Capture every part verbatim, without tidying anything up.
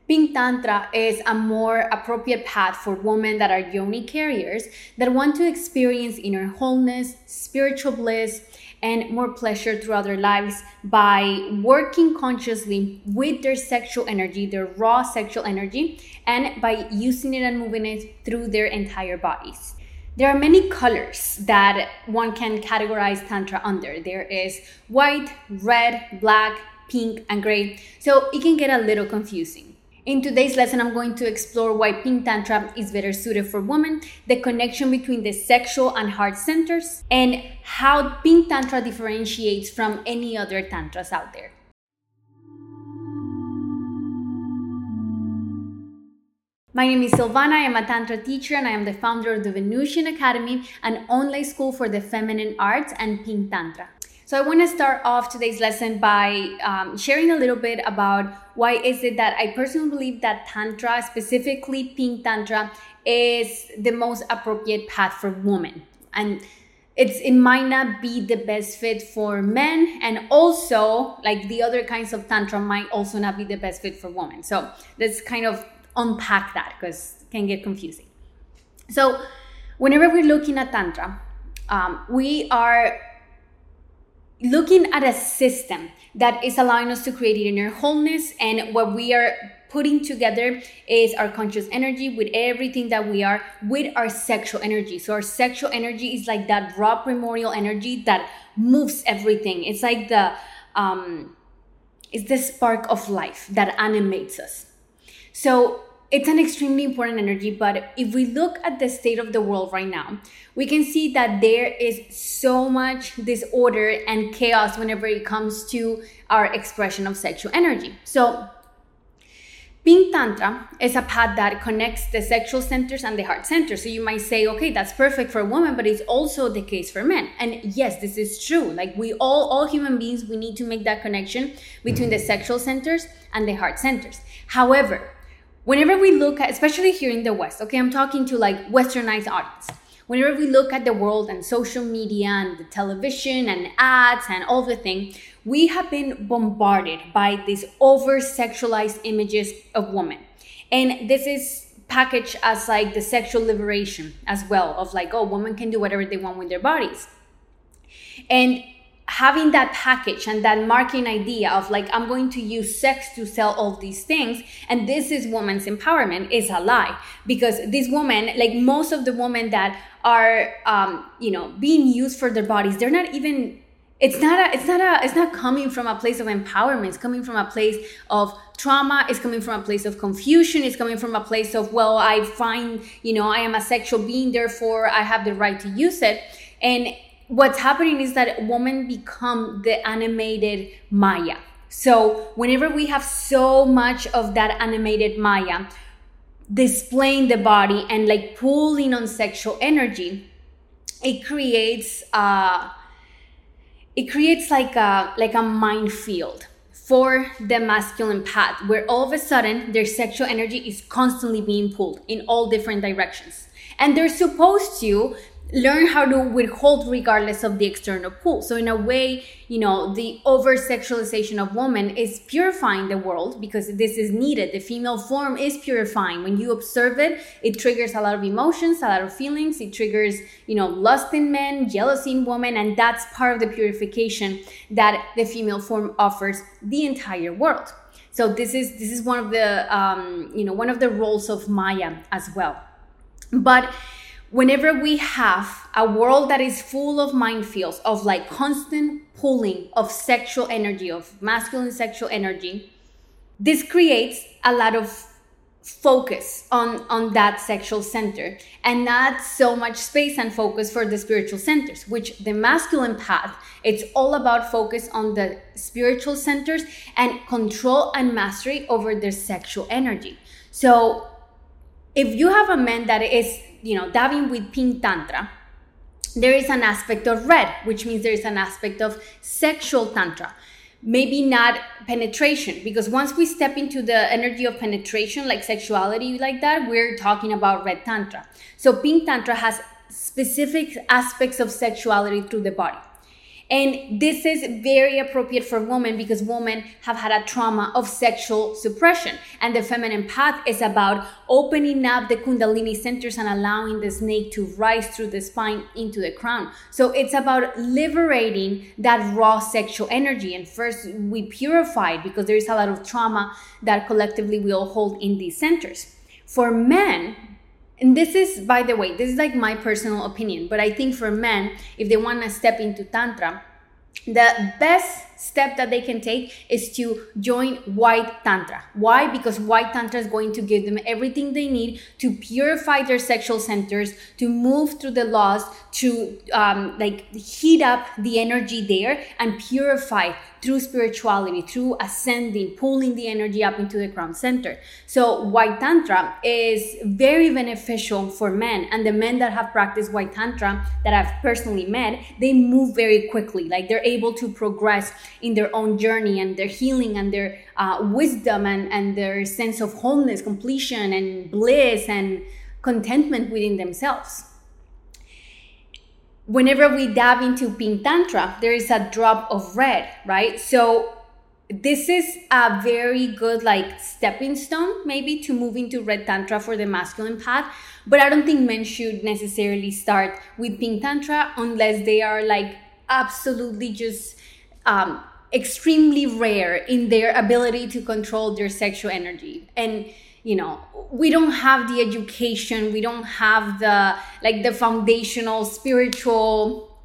Pink Tantra is a more appropriate path for women that are yoni carriers that want to experience inner wholeness, spiritual bliss, and more pleasure throughout their lives by working consciously with their sexual energy, their raw sexual energy, and by using it and moving it through their entire bodies. There are many colors that one can categorize Tantra under. There is white, red, black, pink, and gray, so it can get a little confusing. In today's lesson, I'm going to explore why Pink Tantra is better suited for women, the connection between the sexual and heart centers, and how Pink Tantra differentiates from any other Tantras out there. My name is Silvana, I am a Tantra teacher and I am the founder of the Venusian Academy, an online school for the feminine arts and Pink Tantra. So I want to start off today's lesson by um, sharing a little bit about why is it that I personally believe that Tantra, specifically Pink Tantra, is the most appropriate path for women. And it's it might not be the best fit for men, and also like the other kinds of Tantra might also not be the best fit for women. So let's kind of unpack that because it can get confusing. So whenever we're looking at Tantra, um, we are looking at a system that is allowing us to create inner wholeness, and what we are putting together is our conscious energy with everything that we are with our sexual energy. So our sexual energy is like that raw primordial energy that moves everything. It's like the um it's the spark of life that animates us. So it's an extremely important energy, but if we look at the state of the world right now, we can see that there is so much disorder and chaos whenever it comes to our expression of sexual energy. So Pink Tantra is a path that connects the sexual centers and the heart center. So you might say, okay, that's perfect for women, but it's also the case for men. And yes, this is true. Like we all, all human beings, we need to make that connection between the sexual centers and the heart centers. However, whenever we look at, especially here in the West, okay, I'm talking to like westernized audience. Whenever we look at the world and social media and the television and ads and all the things, we have been bombarded by these over-sexualized images of women. And this is packaged as like the sexual liberation as well, of like, oh, women can do whatever they want with their bodies. And having that package and that marketing idea of like, I'm going to use sex to sell all these things, and this is women's empowerment, is a lie. Because these women, like most of the women that are, um, you know, being used for their bodies, they're not even, it's not a, it's not a, it's not coming from a place of empowerment. It's coming from a place of trauma. It's coming from a place of confusion. It's coming from a place of, well, I find, you know, I am a sexual being, therefore I have the right to use it. And what's happening is that women become the animated Maya. So whenever we have so much of that animated Maya displaying the body and like pulling on sexual energy, it creates uh it creates like a like a minefield for the masculine path, where all of a sudden their sexual energy is constantly being pulled in all different directions, and they're supposed to learn how to withhold regardless of the external pull. So in a way, you know, the over-sexualization of women is purifying the world because this is needed. The female form is purifying. When you observe it, it triggers a lot of emotions, a lot of feelings. It triggers, you know, lust in men, jealousy in women, and that's part of the purification that the female form offers the entire world. So this is this is one of the um, you know, one of the roles of Maya as well. But whenever we have a world that is full of minefields, of like constant pulling of sexual energy, of masculine sexual energy, this creates a lot of focus on, on that sexual center, and not so much space and focus for the spiritual centers, which the masculine path, it's all about focus on the spiritual centers and control and mastery over their sexual energy. So if you have a man that is, you know, dabbing with Pink Tantra, there is an aspect of red, which means there is an aspect of sexual Tantra. Maybe not penetration, because once we step into the energy of penetration, like sexuality like that, we're talking about red Tantra. So Pink Tantra has specific aspects of sexuality through the body. And this is very appropriate for women because women have had a trauma of sexual suppression. And the feminine path is about opening up the Kundalini centers and allowing the snake to rise through the spine into the crown. So it's about liberating that raw sexual energy. And first we purify it because there is a lot of trauma that collectively we all hold in these centers. For men, and this is, by the way, this is like my personal opinion, but I think for men, if they want to step into Tantra, the best step that they can take is to join White Tantra. Why? Because White Tantra is going to give them everything they need to purify their sexual centers, to move through the laws, to um, like heat up the energy there and purify through spirituality, through ascending, pulling the energy up into the crown center. So White Tantra is very beneficial for men, and the men that have practiced White Tantra that I've personally met, they move very quickly. Like they're able to progress in their own journey and their healing and their uh, wisdom and, and their sense of wholeness, completion and bliss and contentment within themselves. Whenever we dive into Pink Tantra, there is a drop of red, right? So this is a very good like stepping stone maybe to move into Red Tantra for the masculine path. But I don't think men should necessarily start with Pink Tantra unless they are like absolutely just um, extremely rare in their ability to control their sexual energy. And you know, we don't have the education, we don't have the like the foundational spiritual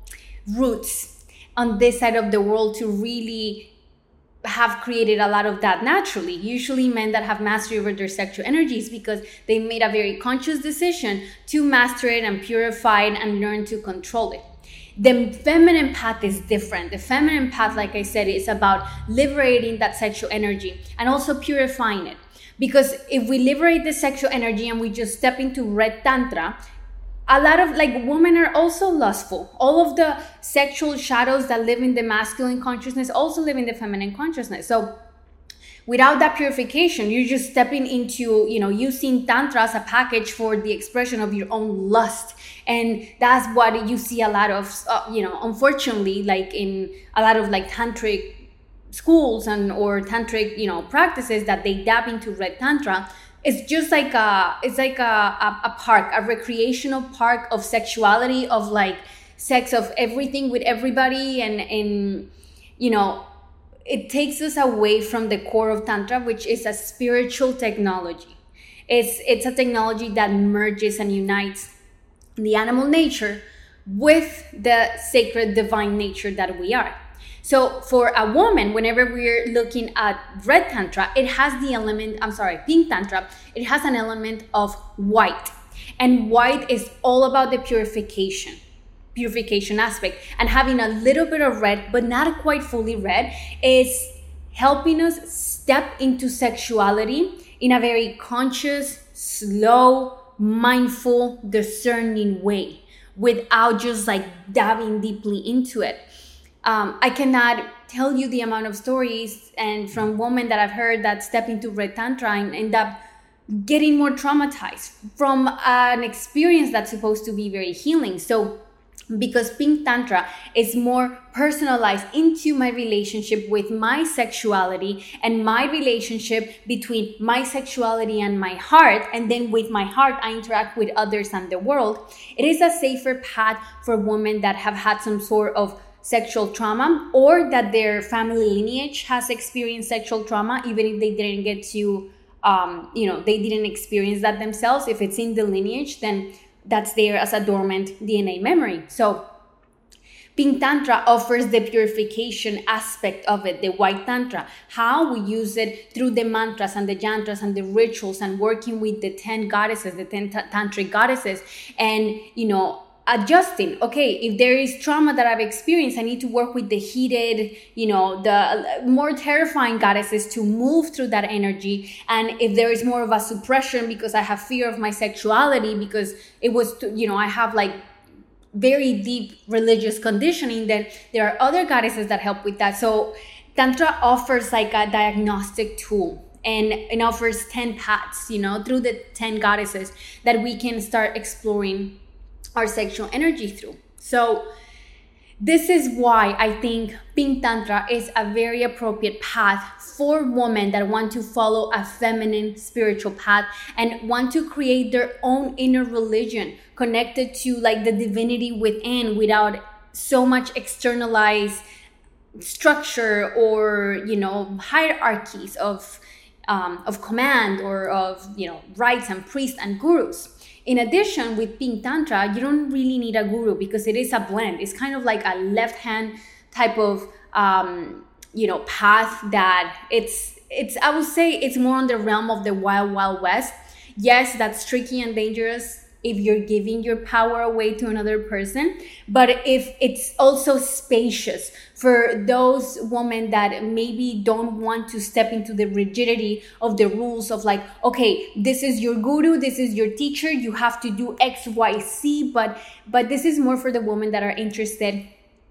roots on this side of the world to really have created a lot of that naturally. Usually men that have mastery over their sexual energies because they made a very conscious decision to master it and purify it and learn to control it. The feminine path is different. The feminine path, like I said, is about liberating that sexual energy and also purifying it. Because if we liberate the sexual energy and we just step into Red Tantra, a lot of like women are also lustful. All of the sexual shadows that live in the masculine consciousness also live in the feminine consciousness. So without that purification, you're just stepping into, you know, using Tantra as a package for the expression of your own lust. And that's what you see a lot of, uh, you know, unfortunately, like in a lot of like tantric schools and or tantric, you know, practices that they dab into Red Tantra. It's just like a, it's like a, a, a park, a recreational park of sexuality, of like sex, of everything with everybody. And, and, you know, it takes us away from the core of Tantra, which is a spiritual technology. It's, it's a technology that merges and unites the animal nature with the sacred divine nature that we are. So for a woman, whenever we're looking at Red Tantra, it has the element, I'm sorry, Pink Tantra, it has an element of white. And white is all about the purification, purification aspect. And having a little bit of red, but not quite fully red, is helping us step into sexuality in a very conscious, slow, mindful, discerning way, without just like diving deeply into it. Um, I cannot tell you the amount of stories and from women that I've heard that step into Red Tantra and end up getting more traumatized from an experience that's supposed to be very healing. So because Pink Tantra is more personalized into my relationship with my sexuality and my relationship between my sexuality and my heart, and then with my heart I interact with others and the world, it is a safer path for women that have had some sort of sexual trauma, or that their family lineage has experienced sexual trauma, even if they didn't get to, um, you know, they didn't experience that themselves. If it's in the lineage, then that's there as a dormant D N A memory. So Pink Tantra offers the purification aspect of it, the White Tantra, how we use it through the mantras and the yantras and the rituals and working with the ten goddesses, the ten t- tantric goddesses, and, you know, adjusting. Okay, if there is trauma that I've experienced, I need to work with the heated, you know, the more terrifying goddesses to move through that energy. And if there is more of a suppression because I have fear of my sexuality, because it was, you know, I have like very deep religious conditioning, then there are other goddesses that help with that. So Tantra offers like a diagnostic tool. And it offers ten paths, you know, through the ten goddesses that we can start exploring our sexual energy through. So This is why I think Pink Tantra is a very appropriate path for women that want to follow a feminine spiritual path and want to create their own inner religion connected to like the divinity within without so much externalized structure or, you know, hierarchies of um, of command or of, you know, rites and priests and gurus. In addition, with Pink Tantra, you don't really need a guru because it is a blend. It's kind of like a left-hand type of, um, you know, path that it's, it's, I would say it's more on the realm of the wild, wild west. Yes, that's tricky and dangerous if you're giving your power away to another person, but if it's also spacious for those women that maybe don't want to step into the rigidity of the rules of like, okay, this is your guru, this is your teacher, you have to do X, Y, Z, but but this is more for the women that are interested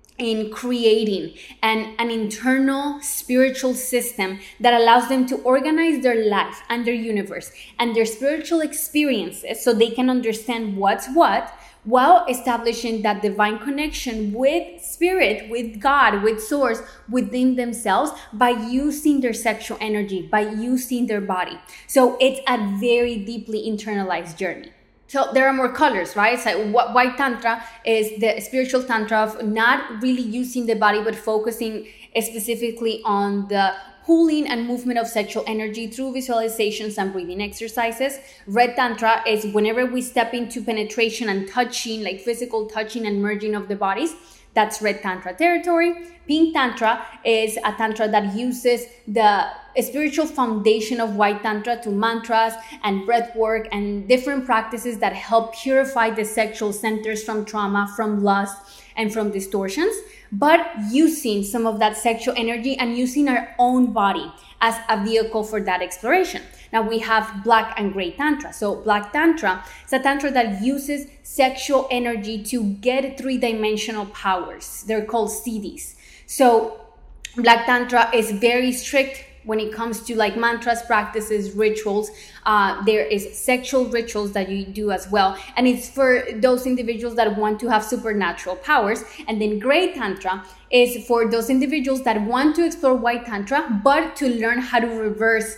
in creating an, an internal spiritual system that allows them to organize their life and their universe and their spiritual experiences so they can understand what's what, while establishing that divine connection with spirit, with God, with source within themselves by using their sexual energy, by using their body. So it's a very deeply internalized journey. So there are more colors, right? So white tantra is the spiritual tantra of not really using the body, but focusing specifically on the pulling and movement of sexual energy through visualizations and breathing exercises. Red tantra is whenever we step into penetration and touching, like physical touching and merging of the bodies. That's red tantra territory. Pink tantra is a tantra that uses the spiritual foundation of white tantra to mantras and breath work and different practices that help purify the sexual centers from trauma, from lust, and from distortions, but using some of that sexual energy and using our own body as a vehicle for that exploration. Now we have black and gray tantra. So black tantra is a tantra that uses sexual energy to get three-dimensional powers. They're called siddhis. So black tantra is very strict when it comes to like mantras, practices, rituals. Uh, there is sexual rituals that you do as well. And it's for those individuals that want to have supernatural powers. And then gray tantra is for those individuals that want to explore white tantra, but to learn how to reverse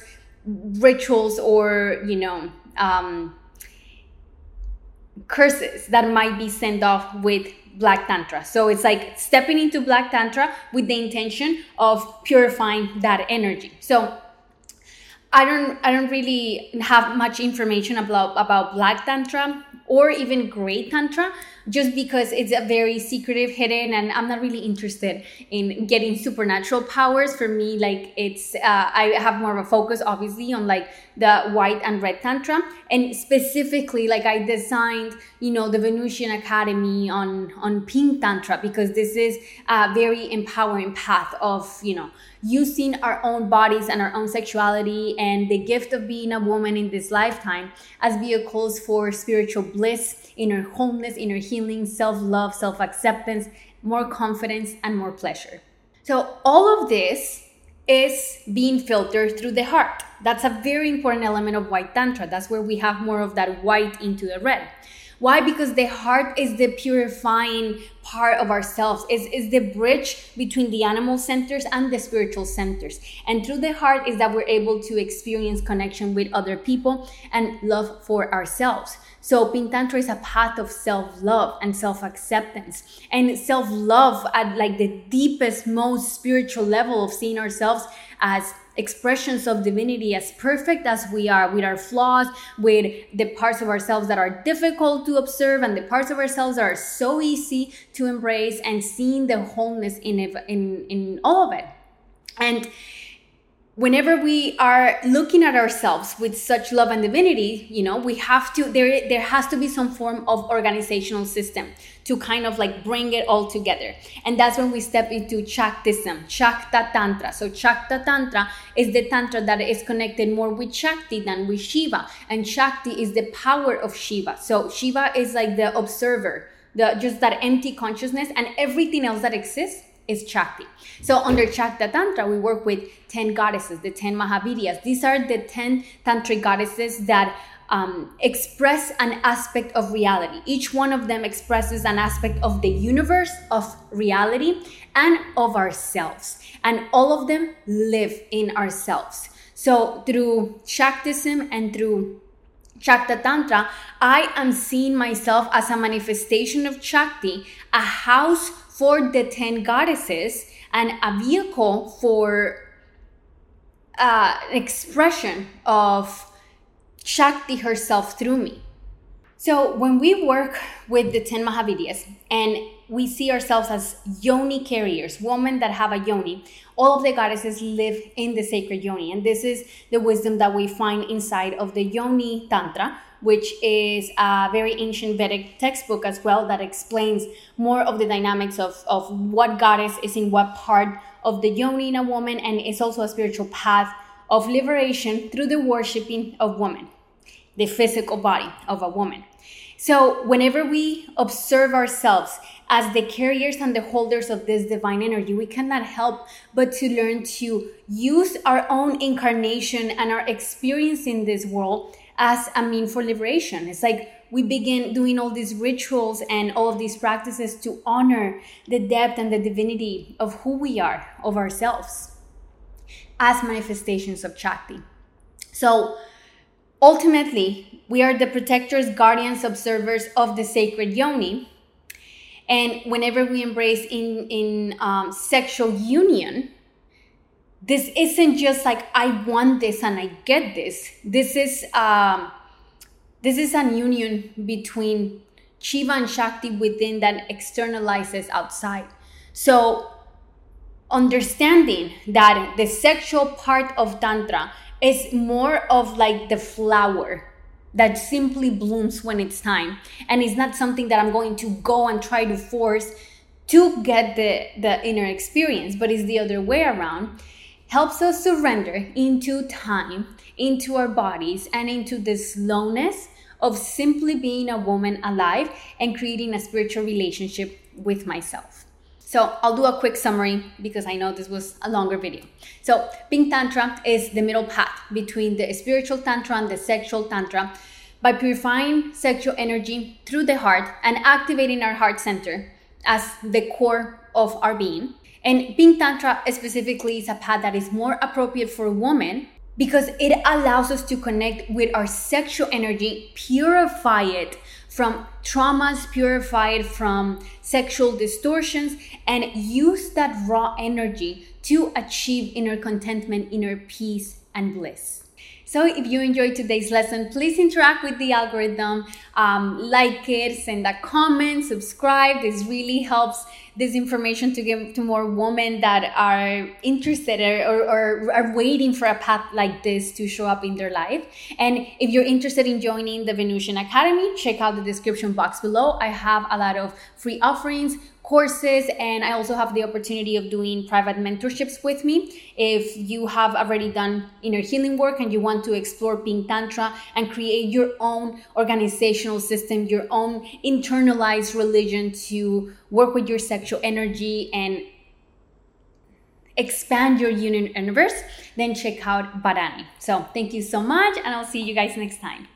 rituals or, you know, um, curses that might be sent off with black tantra. So it's like stepping into black tantra with the intention of purifying that energy. So I don't I don't really have much information about about black tantra or even gray tantra, just because it's a very secretive, hidden, and I'm not really interested in getting supernatural powers. For me, like it's, uh, I have more of a focus, obviously, on like the white and red tantra, and specifically, like I designed, you know, the Venusian Academy on on pink tantra because this is a very empowering path of, you know, using our own bodies and our own sexuality and the gift of being a woman in this lifetime as vehicles for spiritual bliss, inner wholeness, inner healing, self-love, self-acceptance, more confidence, and more pleasure. So all of this is being filtered through the heart. That's a very important element of white tantra. That's where we have more of that white into the red. Why? Because the heart is the purifying part of ourselves, is, is the bridge between the animal centers and the spiritual centers. And through the heart is that we're able to experience connection with other people and love for ourselves. So Pink Tantra is a path of self-love and self-acceptance, and self-love at like the deepest, most spiritual level of seeing ourselves as expressions of divinity, as perfect as we are, with our flaws, with the parts of ourselves that are difficult to observe and the parts of ourselves that are so easy to embrace, and seeing the wholeness in it, in, in all of it. And whenever we are looking at ourselves with such love and divinity, you know, we have to, there, there has to be some form of organizational system to kind of like bring it all together. And that's when we step into Shaktism, Shakta Tantra. So Shakta Tantra is the Tantra that is connected more with Shakti than with Shiva. And Shakti is the power of Shiva. So Shiva is like the observer, the just that empty consciousness, and everything else that exists is Shakti. So under Shakta Tantra, we work with ten goddesses, the ten Mahaviryas. These are the ten tantric goddesses that um, express an aspect of reality. Each one of them expresses an aspect of the universe, of reality, and of ourselves. And all of them live in ourselves. So through Shaktism and through Shakta Tantra, I am seeing myself as a manifestation of Shakti, a house for the ten goddesses, and a vehicle for uh, expression of Shakti herself through me. So when we work with the ten Mahavidyas and we see ourselves as yoni carriers, women that have a yoni, all of the goddesses live in the sacred yoni. And this is the wisdom that we find inside of the Yoni Tantra, which is a very ancient Vedic textbook as well that explains more of the dynamics of, of what goddess is in what part of the yoni in a woman. And it's also a spiritual path of liberation through the worshiping of woman, the physical body of a woman. So whenever we observe ourselves as the carriers and the holders of this divine energy, we cannot help but to learn to use our own incarnation and our experience in this world as a means for liberation. It's like we begin doing all these rituals and all of these practices to honor the depth and the divinity of who we are, of ourselves, as manifestations of Shakti. So ultimately, we are the protectors, guardians, observers of the sacred yoni. And whenever we embrace in, in um, sexual union, this isn't just like, I want this and I get this. This is, um, this is an union between Shiva and Shakti within that externalizes outside. So understanding that the sexual part of Tantra is more of like the flower that simply blooms when it's time. And it's not something that I'm going to go and try to force to get the, the inner experience, but it's the other way around. Helps us surrender into time, into our bodies, and into the slowness of simply being a woman alive and creating a spiritual relationship with myself. So I'll do a quick summary because I know this was a longer video. So Pink Tantra is the middle path between the spiritual Tantra and the sexual Tantra by purifying sexual energy through the heart and activating our heart center as the core of our being. And Pink Tantra specifically is a path that is more appropriate for women because it allows us to connect with our sexual energy, purify it from traumas, purify it from sexual distortions, and use that raw energy to achieve inner contentment, inner peace, and bliss. So if you enjoyed today's lesson, please interact with the algorithm, um, like it, send a comment, subscribe. This really helps this information to give to more women that are interested or, or are waiting for a path like this to show up in their life. And if you're interested in joining the Venusian Academy, check out the description box below. I have a lot of free offerings, courses, and I also have the opportunity of doing private mentorships with me. If you have already done inner healing work and you want to explore Pink Tantra and create your own organizational system, your own internalized religion to work with your sexual energy and expand your union universe, then check out Bharani. So thank you so much, and I'll see you guys next time.